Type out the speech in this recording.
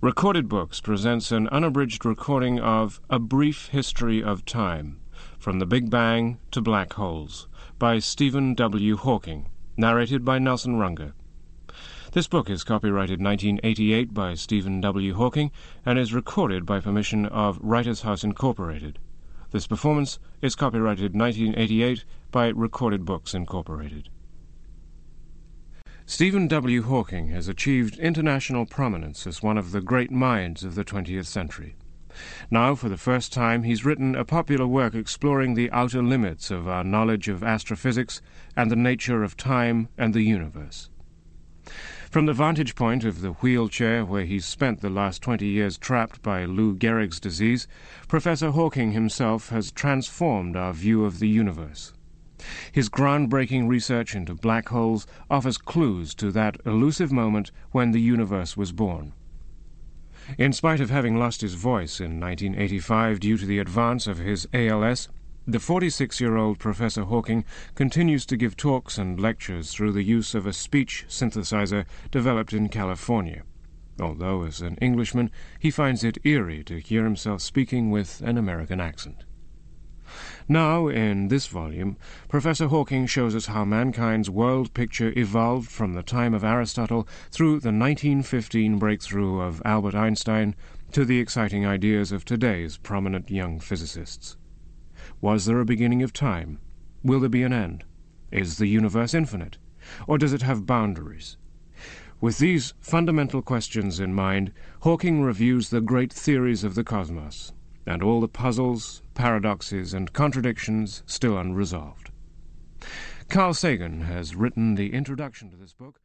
Recorded Books presents an unabridged recording of A Brief History of Time, From the Big Bang to Black Holes, by Stephen W. Hawking, narrated by Nelson Runger. This book is copyrighted 1988 by Stephen W. Hawking and is recorded by permission of Writers House Incorporated. This performance is copyrighted 1988 by Recorded Books Incorporated. Stephen W. Hawking has achieved international prominence as one of the great minds of the 20th century. Now, for the first time, he's written a popular work exploring the outer limits of our knowledge of astrophysics and the nature of time and the universe. From the vantage point of the wheelchair where he's spent the last 20 years trapped by Lou Gehrig's disease, Professor Hawking himself has transformed our view of the universe. His groundbreaking research into black holes offers clues to that elusive moment when the universe was born. In spite of having lost his voice in 1985 due to the advance of his ALS, the 46-year-old Professor Hawking continues to give talks and lectures through the use of a speech synthesizer developed in California, although as an Englishman he finds it eerie to hear himself speaking with an American accent. Now, in this volume, Professor Hawking shows us how mankind's world picture evolved from the time of Aristotle through the 1915 breakthrough of Albert Einstein to the exciting ideas of today's prominent young physicists. Was there a beginning of time? Will there be an end? Is the universe infinite? Or does it have boundaries? With these fundamental questions in mind, Hawking reviews the great theories of the cosmos, and all the puzzles, paradoxes, and contradictions still unresolved. Carl Sagan has written the introduction to this book.